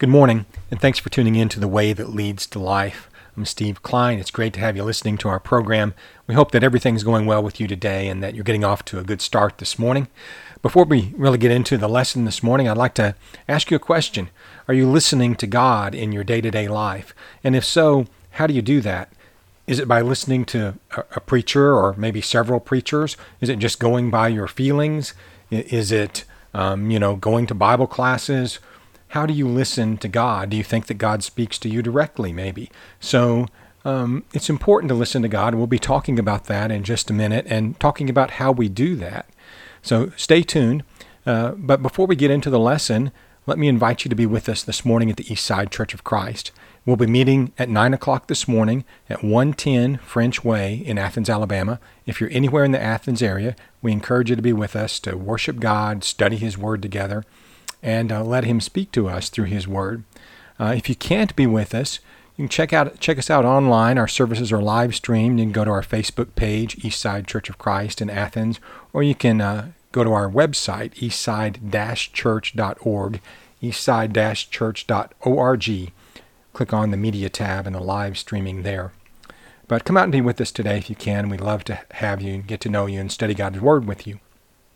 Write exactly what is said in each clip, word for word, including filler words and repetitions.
Good morning, and thanks for tuning in to The Way That Leads to Life. I'm Steve Klein. It's great to have you listening to our program. We hope that everything's going well with you today and that you're getting off to a good start this morning. Before we really get into the lesson this morning, I'd like to ask you a question. Are you listening to God in your day-to-day life? And if so, how do you do that? Is it by listening to a, a preacher or maybe several preachers? Is it just going by your feelings? Is it, um, you know, going to Bible classes? How do you listen to God? Do you think that God speaks to you directly, maybe? So um, it's important to listen to God. We'll be talking about that in just a minute and talking about how we do that. So stay tuned. Uh, but before we get into the lesson, let me invite you to be with us this morning at the Eastside Church of Christ. We'll be meeting at nine o'clock this morning at one ten French Way in Athens, Alabama. If you're anywhere in the Athens area, we encourage you to be with us to worship God, study His Word together, and uh, let Him speak to us through His Word. Uh, if you can't be with us, you can check out check us out online. Our services are live streamed. You can go to our Facebook page, Eastside Church of Christ in Athens, or you can uh, go to our website, eastside dash church dot org, eastside dash church dot org. Click on the media tab and the live streaming there. But come out and be with us today if you can. We'd love to have you and get to know you and study God's Word with you.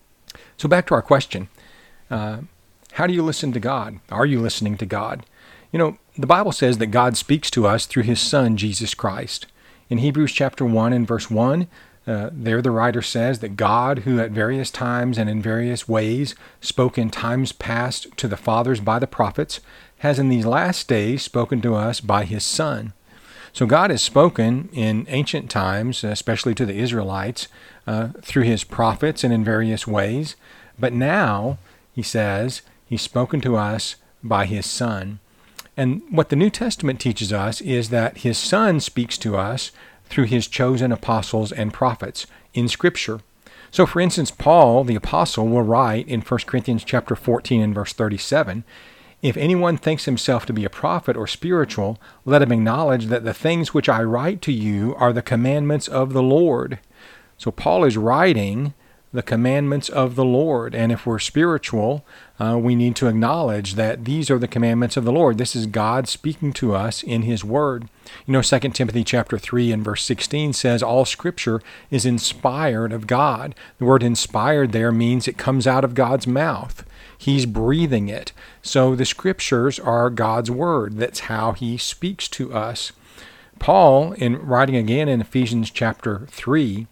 So back to our question. Uh, How do you listen to God? Are you listening to God? You know, the Bible says that God speaks to us through His Son, Jesus Christ. In Hebrews chapter one and verse one, uh, there the writer says that God, who at various times and in various ways spoke in times past to the fathers by the prophets, has in these last days spoken to us by His Son. So God has spoken in ancient times, especially to the Israelites, uh, through His prophets and in various ways. But now, He says, He's spoken to us by His Son. And what the New Testament teaches us is that His Son speaks to us through His chosen apostles and prophets in Scripture. So, for instance, Paul, the apostle, will write in First Corinthians chapter fourteen and verse thirty-seven, "If anyone thinks himself to be a prophet or spiritual, let him acknowledge that the things which I write to you are the commandments of the Lord." So Paul is writing the commandments of the Lord. And if we're spiritual, uh, we need to acknowledge that these are the commandments of the Lord. This is God speaking to us in His Word. You know, Second Timothy chapter three and verse sixteen says, all Scripture is inspired of God. The word inspired there means it comes out of God's mouth. He's breathing it. So the Scriptures are God's Word. That's how He speaks to us. Paul, in writing again in Ephesians chapter three,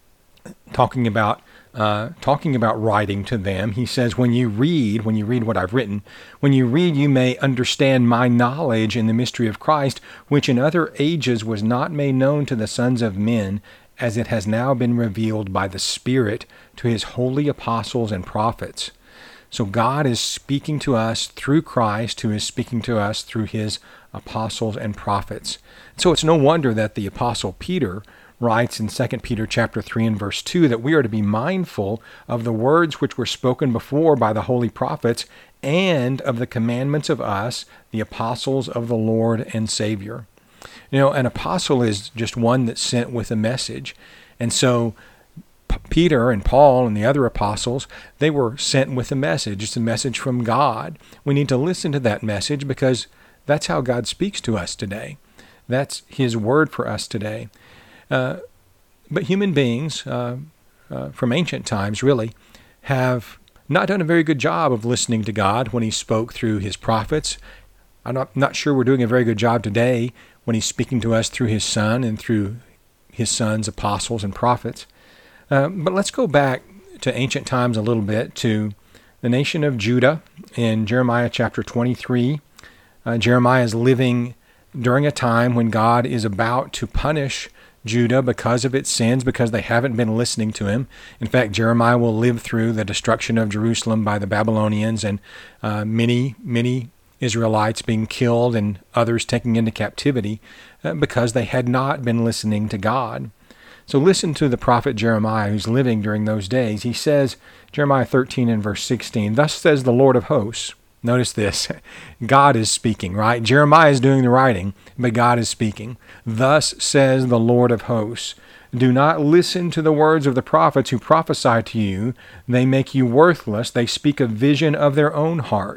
talking about Uh, talking about writing to them, he says, when you read, when you read what I've written, when you read, you may understand my knowledge in the mystery of Christ, which in other ages was not made known to the sons of men, as it has now been revealed by the Spirit to His holy apostles and prophets. So God is speaking to us through Christ, who is speaking to us through His apostles and prophets. So it's no wonder that the apostle Peter writes in Second Peter chapter three and verse two that we are to be mindful of the words which were spoken before by the holy prophets and of the commandments of us, the apostles of the Lord and Savior. You know, an apostle is just one that's sent with a message. And so P- Peter and Paul and the other apostles, they were sent with a message. It's a message from God. We need to listen to that message because that's how God speaks to us today. That's His Word for us today. Uh, but human beings uh, uh, from ancient times really have not done a very good job of listening to God when He spoke through His prophets. I'm not, not sure we're doing a very good job today when He's speaking to us through His Son and through His Son's apostles and prophets. Uh, but let's go back to ancient times a little bit, to the nation of Judah in Jeremiah chapter twenty-three. Uh, Jeremiah is living during a time when God is about to punish Judah because of its sins, because they haven't been listening to Him. In fact, Jeremiah will live through the destruction of Jerusalem by the Babylonians and uh, many, many Israelites being killed and others taken into captivity uh, because they had not been listening to God. So listen to the prophet Jeremiah, who's living during those days. He says, Jeremiah thirteen and verse sixteen, "Thus says the Lord of hosts." Notice this. God is speaking, right? Jeremiah is doing the writing, but God is speaking. "Thus says the Lord of hosts, do not listen to the words of the prophets who prophesy to you. They make you worthless. They speak a vision of their own heart."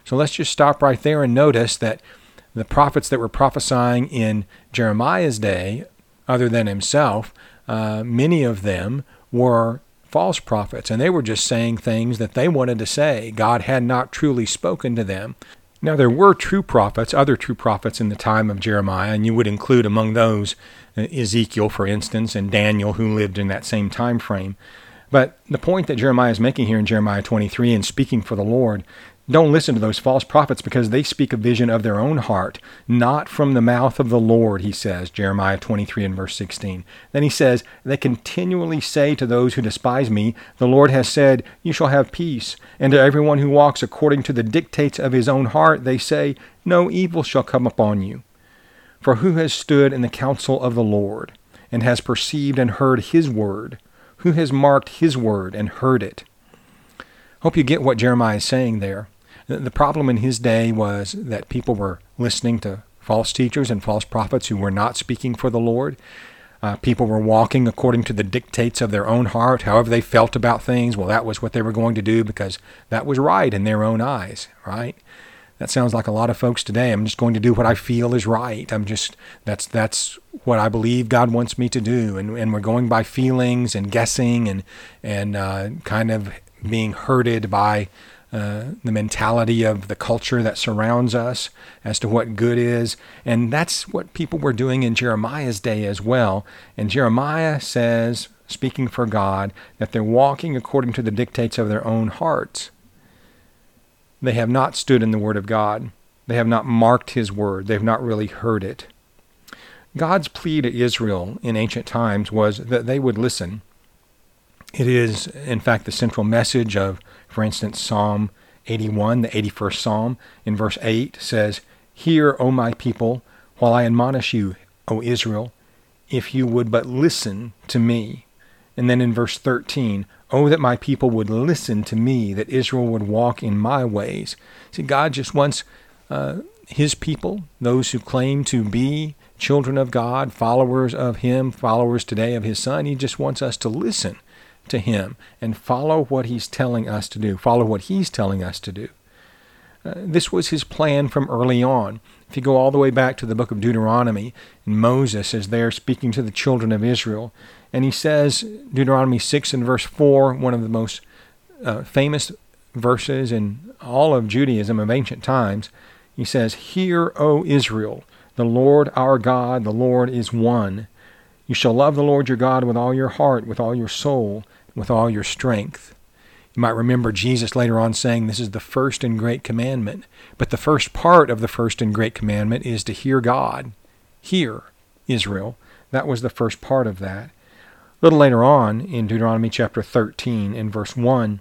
So let's just stop right there and notice that the prophets that were prophesying in Jeremiah's day, other than himself, uh, many of them were false prophets, and they were just saying things that they wanted to say. God had not truly spoken to them. Now, there were true prophets, other true prophets in the time of Jeremiah, and you would include among those uh, Ezekiel, for instance, and Daniel, who lived in that same time frame. But the point that Jeremiah is making here in Jeremiah twenty-three and speaking for the Lord, don't listen to those false prophets because they speak a vision of their own heart, not from the mouth of the Lord, he says, Jeremiah twenty-three and verse sixteen. Then he says, they continually say to those who despise me, the Lord has said, you shall have peace. And to everyone who walks according to the dictates of his own heart, they say, no evil shall come upon you. For who has stood in the counsel of the Lord, and has perceived and heard his word? Who has marked his word and heard it? Hope you get what Jeremiah is saying there. The problem in his day was that people were listening to false teachers and false prophets who were not speaking for the Lord. Uh, people were walking according to the dictates of their own heart, however they felt about things. Well, that was what they were going to do because that was right in their own eyes, right? That sounds like a lot of folks today. I'm just going to do what I feel is right. I'm just, that's that's what I believe God wants me to do. And, and we're going by feelings and guessing and, and uh, kind of being herded by Uh, the mentality of the culture that surrounds us as to what good is. And that's what people were doing in Jeremiah's day as well. And Jeremiah says, speaking for God, that they're walking according to the dictates of their own hearts. They have not stood in the Word of God. They have not marked His Word. They have not really heard it. God's plea to Israel in ancient times was that they would listen. It is, in fact, the central message of, for instance, Psalm eighty-one, the eighty-first Psalm, in verse eight says, hear, O my people, while I admonish you, O Israel, if you would but listen to me. And then in verse thirteen, oh, that my people would listen to me, that Israel would walk in my ways. See, God just wants uh, His people, those who claim to be children of God, followers of Him, followers today of His Son, He just wants us to listen to Him and follow what He's telling us to do, follow what He's telling us to do. Uh, this was His plan from early on. If you go all the way back to the book of Deuteronomy, and Moses is there speaking to the children of Israel, and he says, Deuteronomy six and verse four, one of the most uh, famous verses in all of Judaism of ancient times, he says, hear, O Israel, the Lord our God, the Lord is one. You shall love the Lord your God with all your heart, with all your soul, with all your strength. You might remember Jesus later on saying this is the first and great commandment. But the first part of the first and great commandment is to hear God. Hear, Israel. That was the first part of that. A little later on in Deuteronomy chapter thirteen in verse one,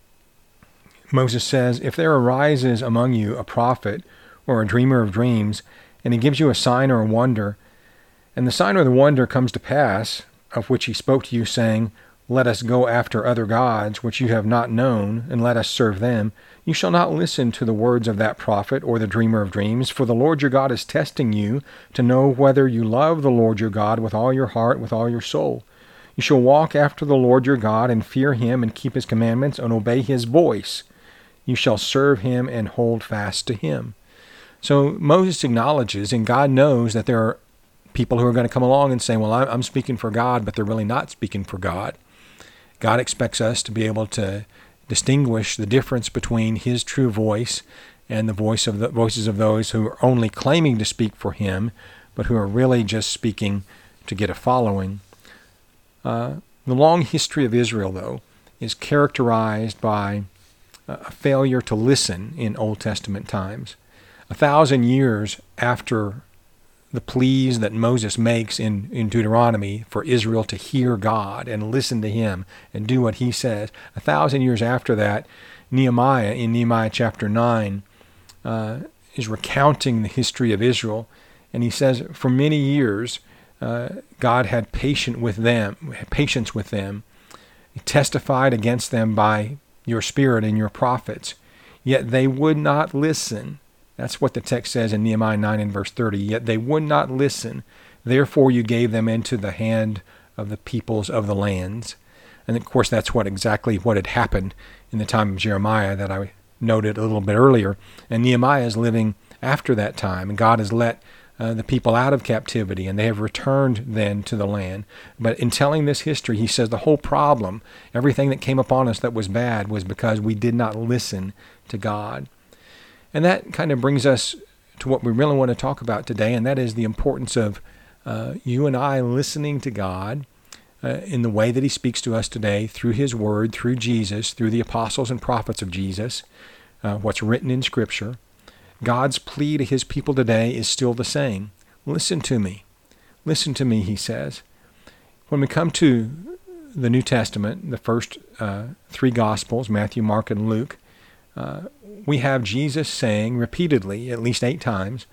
Moses says, if there arises among you a prophet or a dreamer of dreams, and he gives you a sign or a wonder, and the sign or the wonder comes to pass, of which he spoke to you, saying, let us go after other gods, which you have not known, and let us serve them, you shall not listen to the words of that prophet or the dreamer of dreams, for the Lord your God is testing you to know whether you love the Lord your God with all your heart, with all your soul. You shall walk after the Lord your God, and fear Him, and keep His commandments, and obey His voice. You shall serve Him and hold fast to Him. So Moses acknowledges, and God knows, that there are people who are going to come along and say, well, I'm speaking for God, but they're really not speaking for God. God expects us to be able to distinguish the difference between His true voice and the voice of the voices of those who are only claiming to speak for Him, but who are really just speaking to get a following. Uh, the long history of Israel, though, is characterized by a failure to listen in Old Testament times. A thousand years after the pleas that Moses makes in, in Deuteronomy for Israel to hear God and listen to Him and do what He says. A thousand years after that, Nehemiah, in Nehemiah chapter nine, uh, is recounting the history of Israel. And he says, for many years, uh, God had patient with them, patience with them. He testified against them by your spirit and your prophets. Yet they would not listen. That's what the text says in Nehemiah nine and verse thirty. Yet they would not listen. Therefore you gave them into the hand of the peoples of the lands. And of course that's what exactly what had happened in the time of Jeremiah that I noted a little bit earlier. And Nehemiah is living after that time, and God has let uh, the people out of captivity, and they have returned then to the land. But in telling this history, he says the whole problem, everything that came upon us that was bad, was because we did not listen to God. And that kind of brings us to what we really want to talk about today, and that is the importance of uh, you and I listening to God uh, in the way that he speaks to us today, through his word, through Jesus, through the apostles and prophets of Jesus, uh, what's written in Scripture. God's plea to his people today is still the same. Listen to me. Listen to me, he says. When we come to the New Testament, the first uh, three Gospels, Matthew, Mark, and Luke, uh, we have Jesus saying repeatedly, at least eight times,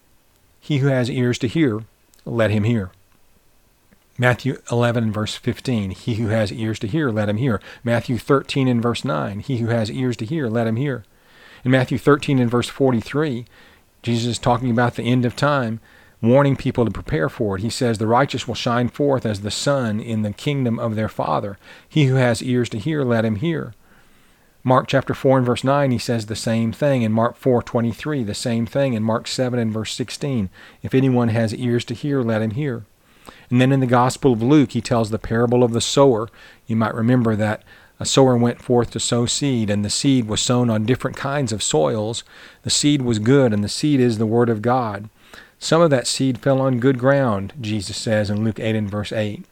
he who has ears to hear, let him hear. Matthew eleven and verse fifteen, he who has ears to hear, let him hear. Matthew thirteen and verse nine, he who has ears to hear, let him hear. In Matthew thirteen and verse forty-three, Jesus is talking about the end of time, warning people to prepare for it. He says, the righteous will shine forth as the sun in the kingdom of their Father. He who has ears to hear, let him hear. Mark chapter four and verse nine, he says the same thing. In Mark four twenty-three, the same thing. In Mark seven and verse sixteen, if anyone has ears to hear, let him hear. And then in the Gospel of Luke, he tells the parable of the sower. You might remember that a sower went forth to sow seed, and the seed was sown on different kinds of soils. The seed was good, and the seed is the word of God. Some of that seed fell on good ground, Jesus says in Luke eight and verse eight,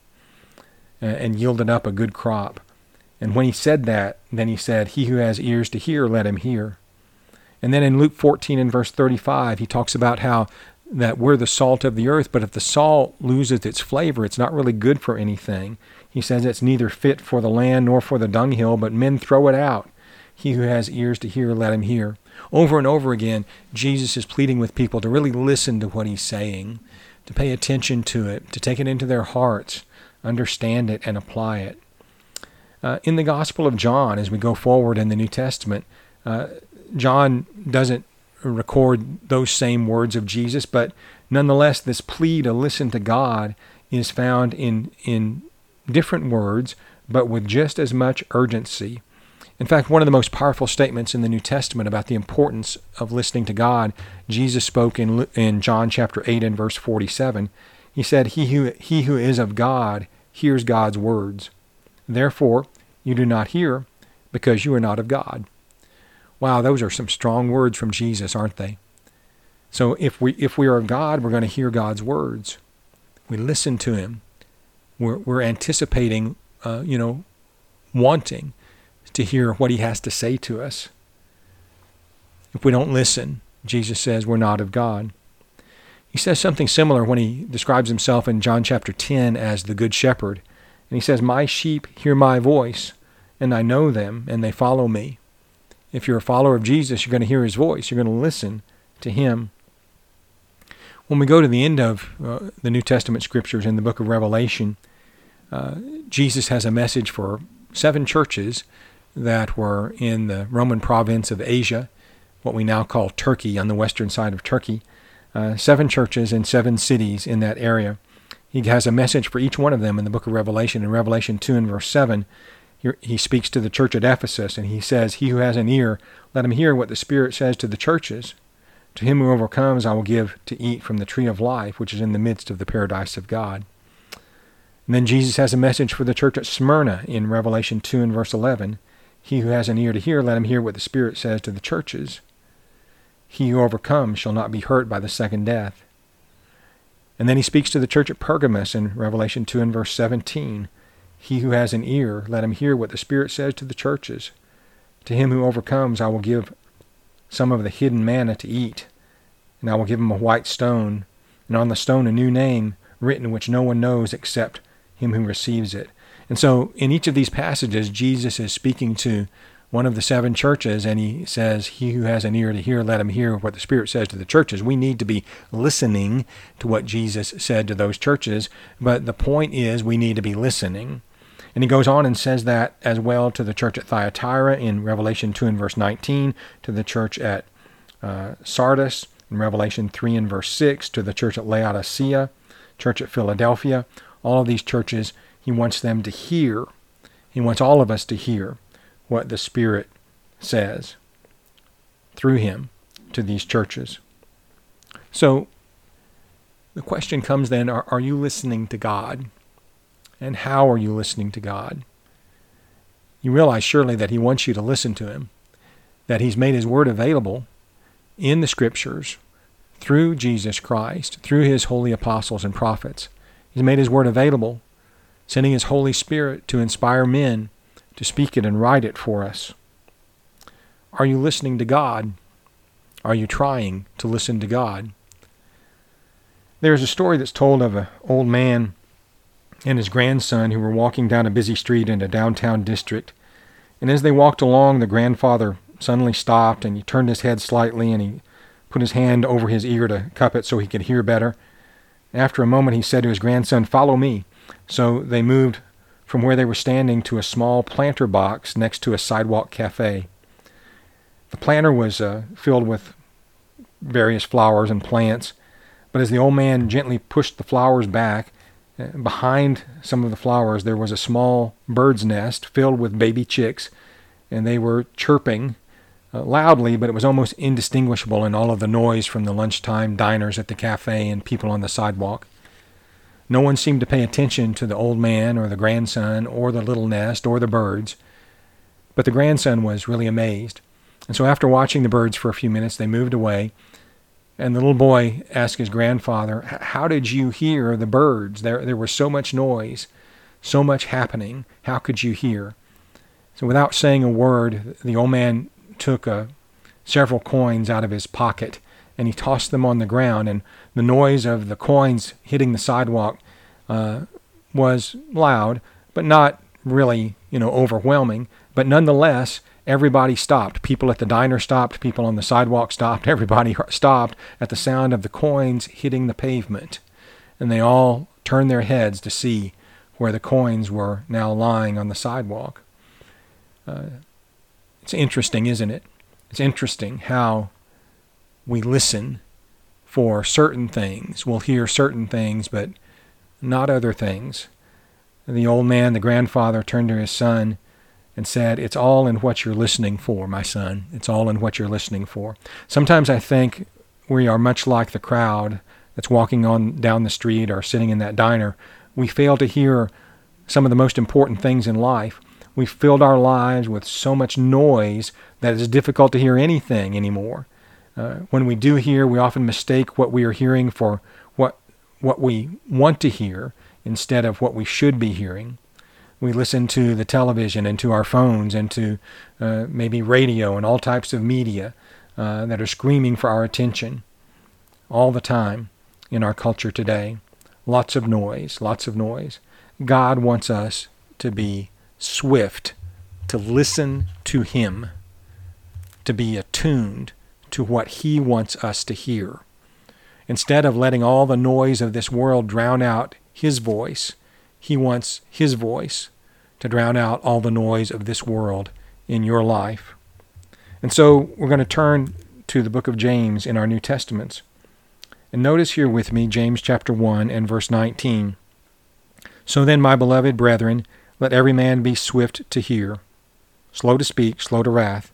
and yielded up a good crop. And when he said that, then he said, he who has ears to hear, let him hear. And then in Luke fourteen and verse thirty-five, he talks about how that we're the salt of the earth, but if the salt loses its flavor, it's not really good for anything. He says it's neither fit for the land nor for the dunghill, but men throw it out. He who has ears to hear, let him hear. Over and over again, Jesus is pleading with people to really listen to what he's saying, to pay attention to it, to take it into their hearts, understand it, and apply it. Uh, in the Gospel of John, as we go forward in the New Testament, uh, John doesn't record those same words of Jesus, but nonetheless, this plea to listen to God is found in in different words, but with just as much urgency. In fact, one of the most powerful statements in the New Testament about the importance of listening to God, Jesus spoke in in John chapter eight and verse forty-seven. He said, he who, he who is of God hears God's words. Therefore, you do not hear, because you are not of God. Wow, those are some strong words from Jesus, aren't they? So if we if we are of God, we're going to hear God's words. We listen to him. We're, we're anticipating, uh, you know, wanting to hear what he has to say to us. If we don't listen, Jesus says we're not of God. He says something similar when he describes himself in John chapter ten as the Good Shepherd. And he says, my sheep hear my voice, and I know them, and they follow me. If you're a follower of Jesus, you're going to hear his voice. You're going to listen to him. When we go to the end of uh, the New Testament scriptures in the book of Revelation, uh, Jesus has a message for seven churches that were in the Roman province of Asia, what we now call Turkey, on the western side of Turkey. Uh, seven churches in seven cities in that area. He has a message for each one of them in the book of Revelation. In Revelation two and verse seven, he, he speaks to the church at Ephesus, and he says, he who has an ear, let him hear what the Spirit says to the churches. To him who overcomes, I will give to eat from the tree of life, which is in the midst of the paradise of God. And then Jesus has a message for the church at Smyrna in Revelation two and verse eleven. He who has an ear to hear, let him hear what the Spirit says to the churches. He who overcomes shall not be hurt by the second death. And then he speaks to the church at Pergamos in Revelation two and verse seventeen. He who has an ear, let him hear what the Spirit says to the churches. To him who overcomes, I will give some of the hidden manna to eat, and I will give him a white stone, and on the stone a new name written which no one knows except him who receives it. And so in each of these passages, Jesus is speaking to one of the seven churches, and he says, he who has an ear to hear, let him hear what the Spirit says to the churches. We need to be listening to what Jesus said to those churches, but the point is we need to be listening. And he goes on and says that as well to the church at Thyatira in Revelation two and verse nineteen, to the church at uh, Sardis in Revelation three and verse six, to the church at Laodicea, church at Philadelphia. All of these churches, he wants them to hear. He wants all of us to hear what the Spirit says. through him to these churches. So the question comes then, are, are you listening to God? And how are you listening to God? You realize surely that he wants you to listen to him, that he's made his word available in the scriptures through Jesus Christ, through his holy apostles and prophets. He's made his word available, sending his Holy Spirit to inspire men to speak it and write it for us. Are you listening to God? Are you trying to listen to God? There's a story that's told of an old man and his grandson who were walking down a busy street in a downtown district. And as they walked along, the grandfather suddenly stopped, and he turned his head slightly, and he put his hand over his ear to cup it so he could hear better. After a moment, he said to his grandson, "Follow me." So they moved from where they were standing to a small planter box next to a sidewalk cafe. The planter was uh, filled with various flowers and plants, but as the old man gently pushed the flowers back, uh, behind some of the flowers there was a small bird's nest filled with baby chicks, and they were chirping uh, loudly, but it was almost indistinguishable in all of the noise from the lunchtime diners at the cafe and people on the sidewalk. No one seemed to pay attention to the old man or the grandson or the little nest or the birds, but the grandson was really amazed. And so after watching the birds for a few minutes, they moved away, and the little boy asked his grandfather, "How did you hear the birds? There, there was so much noise, so much happening. How could you hear?" So without saying a word, the old man took uh, several coins out of his pocket, and he tossed them on the ground, and the noise of the coins hitting the sidewalk uh, was loud, but not really, you know, overwhelming. But nonetheless, everybody stopped. People at the diner stopped. People on the sidewalk stopped. Everybody stopped at the sound of the coins hitting the pavement. And they all turned their heads to see where the coins were now lying on the sidewalk. Uh, it's interesting, isn't it? It's interesting how we listen for certain things. We'll hear certain things, but not other things. The old man, the grandfather, turned to his son and said, "It's all in what you're listening for, my son. It's all in what you're listening for." Sometimes I think we are much like the crowd that's walking on down the street or sitting in that diner. We fail to hear some of the most important things in life. We've filled our lives with so much noise that it's difficult to hear anything anymore. Uh, when we do hear, we often mistake what we are hearing for what what we want to hear instead of what we should be hearing. We listen to the television and to our phones and to uh, maybe radio and all types of media uh, that are screaming for our attention all the time in our culture today. Lots of noise, lots of noise. God wants us to be swift to listen to him, to be attuned to what he wants us to hear. Instead of letting all the noise of this world drown out his voice, he wants his voice to drown out all the noise of this world in your life. And so we're going to turn to the book of James in our New Testaments. And notice here with me James chapter one and verse nineteen. "So then, my beloved brethren, let every man be swift to hear, slow to speak, slow to wrath."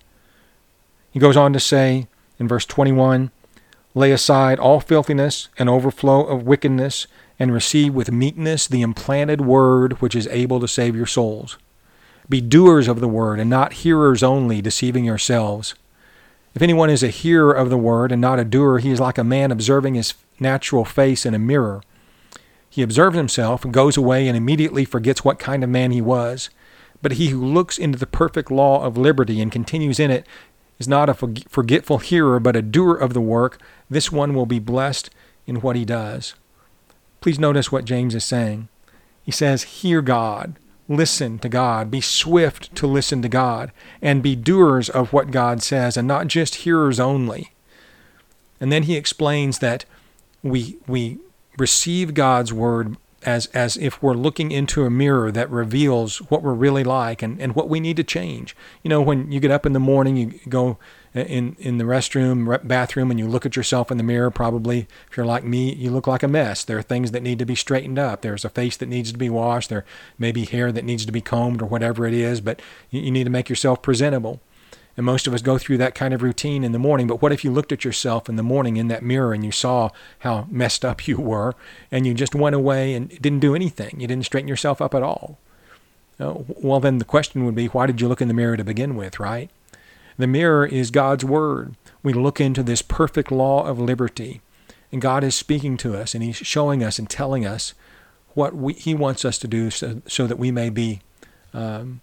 He goes on to say in verse twenty-one, "Lay aside all filthiness and overflow of wickedness, and receive with meekness the implanted word which is able to save your souls. Be doers of the word, and not hearers only, deceiving yourselves. If anyone is a hearer of the word and not a doer, he is like a man observing his natural face in a mirror. He observes himself and goes away and immediately forgets what kind of man he was. But he who looks into the perfect law of liberty and continues in it is not a forgetful hearer, but a doer of the work. This one will be blessed in what he does." Please notice what James is saying. He says, hear God, listen to God, be swift to listen to God, and be doers of what God says, and not just hearers only. And then he explains that we we receive God's word as as if we're looking into a mirror that reveals what we're really like and, and what we need to change. You know, when you get up in the morning, you go in, in the restroom, bathroom, and you look at yourself in the mirror, probably, if you're like me, you look like a mess. There are things that need to be straightened up. There's a face that needs to be washed. There may be hair that needs to be combed or whatever it is, but you, you need to make yourself presentable. And most of us go through that kind of routine in the morning. But what if you looked at yourself in the morning in that mirror and you saw how messed up you were, and you just went away and didn't do anything? You didn't straighten yourself up at all. Oh, well, then the question would be, why did you look in the mirror to begin with, right? The mirror is God's Word. We look into this perfect law of liberty, and God is speaking to us, and He's showing us and telling us what we, He wants us to do so, so that we may be um,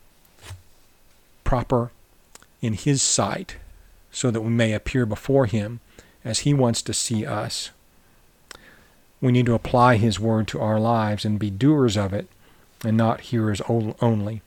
proper in His sight, so that we may appear before Him as He wants to see us. We need to apply His Word to our lives and be doers of it and not hearers only.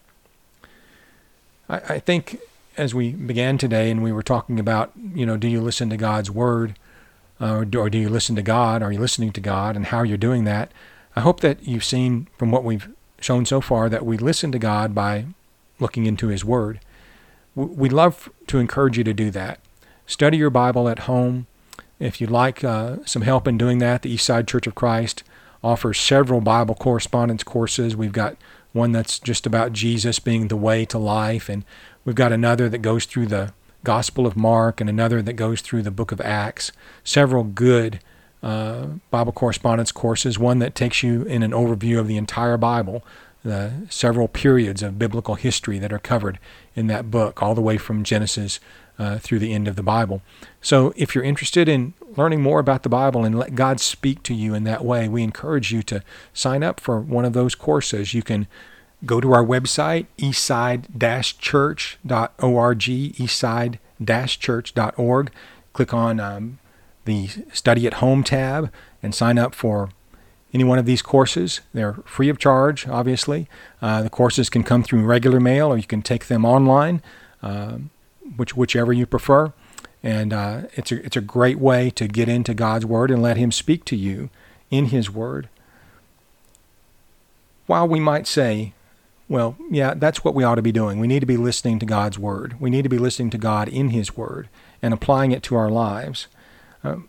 I, I think as we began today and we were talking about, you know, do you listen to God's Word, uh, or, do, or do you listen to God? Are you listening to God, and how you're doing that? I hope that you've seen from what we've shown so far that we listen to God by looking into His Word. We'd love to encourage you to do that. Study your Bible at home. If you'd like uh, some help in doing that, the Eastside Church of Christ offers several Bible correspondence courses. We've got one that's just about Jesus being the way to life, and we've got another that goes through the Gospel of Mark, and another that goes through the book of Acts. Several good uh, Bible correspondence courses, one that takes you in an overview of the entire Bible, the several periods of biblical history that are covered in that book, all the way from Genesis uh, through the end of the Bible. So if you're interested in learning more about the Bible and let God speak to you in that way, we encourage you to sign up for one of those courses. You can go to our website, eastside dash church dot org, eastside dash church dot org. Click on um, the Study at Home tab and sign up for any one of these courses. They're free of charge, obviously. Uh, the courses can come through regular mail, or you can take them online, uh, which whichever you prefer. And uh, it's a it's a great way to get into God's Word and let Him speak to you in His Word. While we might say, well, yeah, that's what we ought to be doing. We need to be listening to God's Word. We need to be listening to God in His Word and applying it to our lives. Um,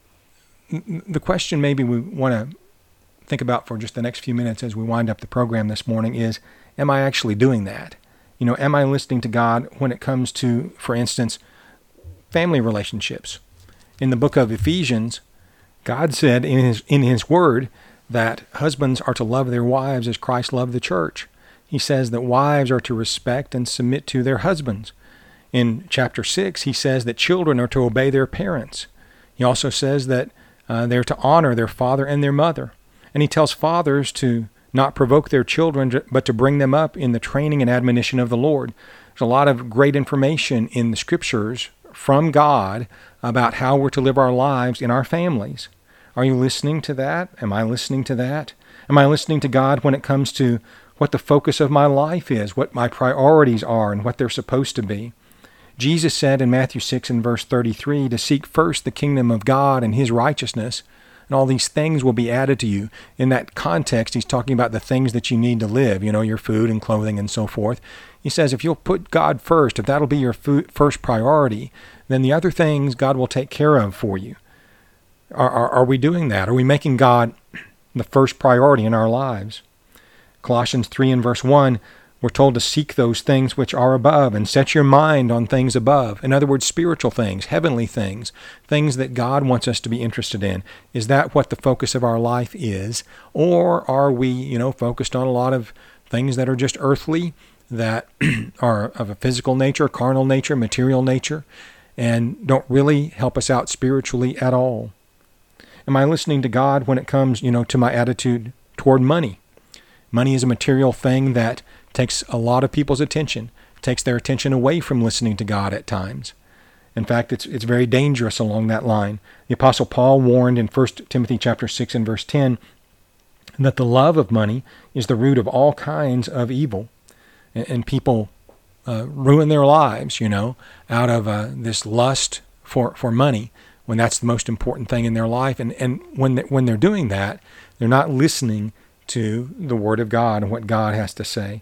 the question maybe we want to think about for just the next few minutes as we wind up the program this morning is, am I actually doing that? You know, am I listening to God when it comes to, for instance, family relationships? In the book of Ephesians, God said in his in his word that husbands are to love their wives as Christ loved the church. He says that wives are to respect and submit to their husbands. In chapter six, he says that children are to obey their parents. He also says that uh, they're to honor their father and their mother. And he tells fathers to not provoke their children, but to bring them up in the training and admonition of the Lord. There's a lot of great information in the Scriptures from God about how we're to live our lives in our families. Are you listening to that? Am I listening to that? Am I listening to God when it comes to what the focus of my life is, what my priorities are, and what they're supposed to be? Jesus said in Matthew six and verse thirty-three to seek first the kingdom of God and His righteousness, and all these things will be added to you. In that context, He's talking about the things that you need to live, you know, your food and clothing and so forth. He says if you'll put God first, if that'll be your food, first priority, then the other things God will take care of for you. Are, are, are we doing that? Are we making God the first priority in our lives? Colossians three and verse one, we're told to seek those things which are above and set your mind on things above. In other words, spiritual things, heavenly things, things that God wants us to be interested in. Is that what the focus of our life is? Or are we, you know, focused on a lot of things that are just earthly, that are of a physical nature, carnal nature, material nature, and don't really help us out spiritually at all? Am I listening to God when it comes, you know, to my attitude toward money? Money is a material thing that takes a lot of people's attention, takes their attention away from listening to God at times. In fact, it's it's very dangerous along that line. The Apostle Paul warned in First Timothy chapter six and verse ten that the love of money is the root of all kinds of evil. And, and people uh, ruin their lives, you know, out of uh, this lust for, for money, when that's the most important thing in their life. And, and when, they, when they're doing that, they're not listening to the Word of God and what God has to say.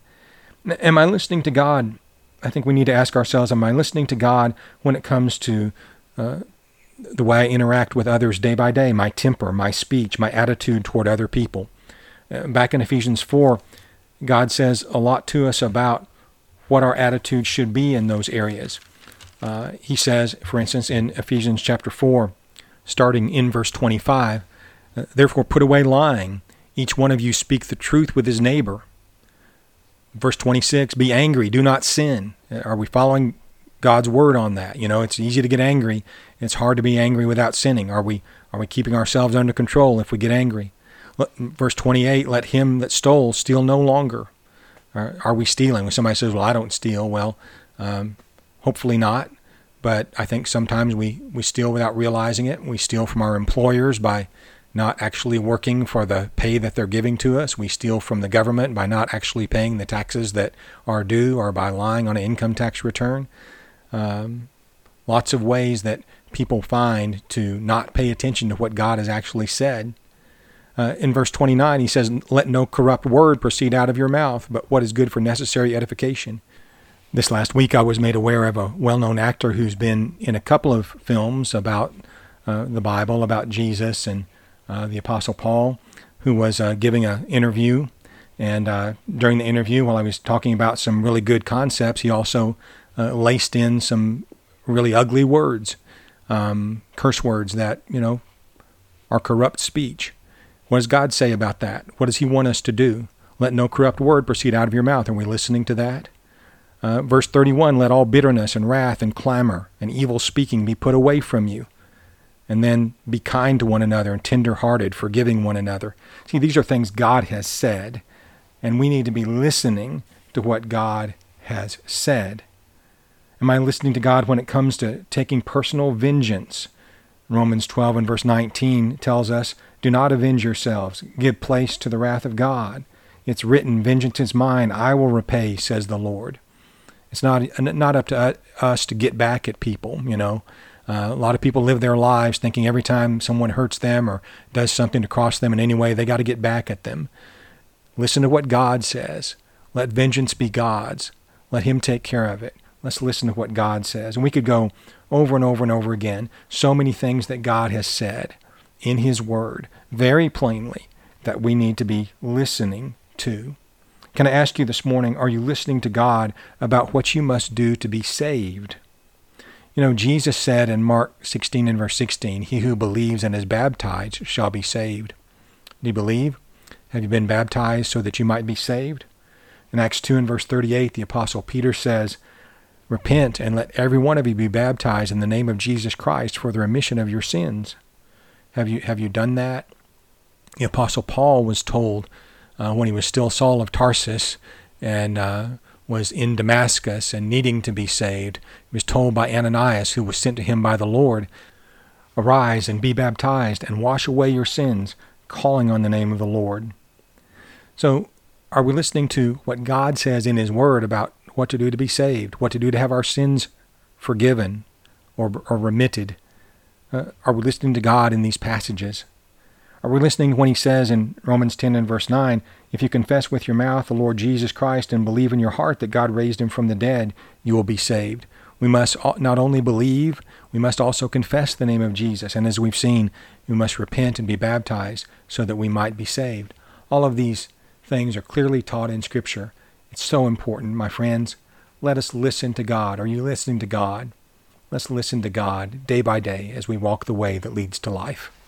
Am I listening to God? I think we need to ask ourselves, am I listening to God when it comes to uh, the way I interact with others day by day, my temper, my speech, my attitude toward other people? Uh, back in Ephesians four, God says a lot to us about what our attitude should be in those areas. Uh, he says, for instance, in Ephesians chapter four, starting in verse twenty-five, therefore put away lying. Each one of you speak the truth with his neighbor. Verse twenty-six, be angry, do not sin. Are we following God's word on that? You know, it's easy to get angry. It's hard to be angry without sinning. Are we are we keeping ourselves under control if we get angry? Verse twenty-eight, let him that stole steal no longer. Are, are we stealing? When somebody says, well, I don't steal. Well, um, hopefully not. But I think sometimes we, we steal without realizing it. We steal from our employers by not actually working for the pay that they're giving to us. We steal from the government by not actually paying the taxes that are due, or by lying on an income tax return. Um, lots of ways that people find to not pay attention to what God has actually said. Uh, in verse twenty-nine, he says, let no corrupt word proceed out of your mouth, but what is good for necessary edification. This last week I was made aware of a well-known actor who's been in a couple of films about uh, the Bible, about Jesus and uh, the Apostle Paul, who was uh, giving an interview. And uh, during the interview, while I was talking about some really good concepts, he also uh, laced in some really ugly words, um, curse words that, you know, are corrupt speech. What does God say about that? What does he want us to do? Let no corrupt word proceed out of your mouth. Are we listening to that? Uh, verse thirty-one, let all bitterness and wrath and clamor and evil speaking be put away from you. And then be kind to one another and tender-hearted, forgiving one another. See, these are things God has said, and we need to be listening to what God has said. Am I listening to God when it comes to taking personal vengeance? Romans twelve and verse nineteen tells us, do not avenge yourselves. Give place to the wrath of God. It's written, vengeance is mine, I will repay, says the Lord. It's not not up to us to get back at people, you know. Uh, a lot of people live their lives thinking every time someone hurts them or does something to cross them in any way, they got to get back at them. Listen to what God says. Let vengeance be God's. Let him take care of it. Let's listen to what God says. And we could go over and over and over again. So many things that God has said in his word, very plainly, that we need to be listening to. Can I ask you this morning, are you listening to God about what you must do to be saved? You know, Jesus said in Mark sixteen and verse sixteen, he who believes and is baptized shall be saved. Do you believe? Have you been baptized so that you might be saved? In Acts two and verse thirty-eight, the Apostle Peter says, repent and let every one of you be baptized in the name of Jesus Christ for the remission of your sins. Have you, have you done that? The Apostle Paul was told uh, when he was still Saul of Tarsus and uh, was in Damascus and needing to be saved, he was told by Ananias, who was sent to him by the Lord, arise and be baptized and wash away your sins, calling on the name of the Lord. So are we listening to what God says in his word about what to do to be saved, what to do to have our sins forgiven or, or remitted? Uh, are we listening to God in these passages? Are we listening when he says in Romans ten and verse nine, if you confess with your mouth the Lord Jesus Christ and believe in your heart that God raised him from the dead, you will be saved. We must not only believe, we must also confess the name of Jesus. And as we've seen, we must repent and be baptized so that we might be saved. All of these things are clearly taught in Scripture. It's so important, my friends. Let us listen to God. Are you listening to God? Let's listen to God day by day as we walk the way that leads to life.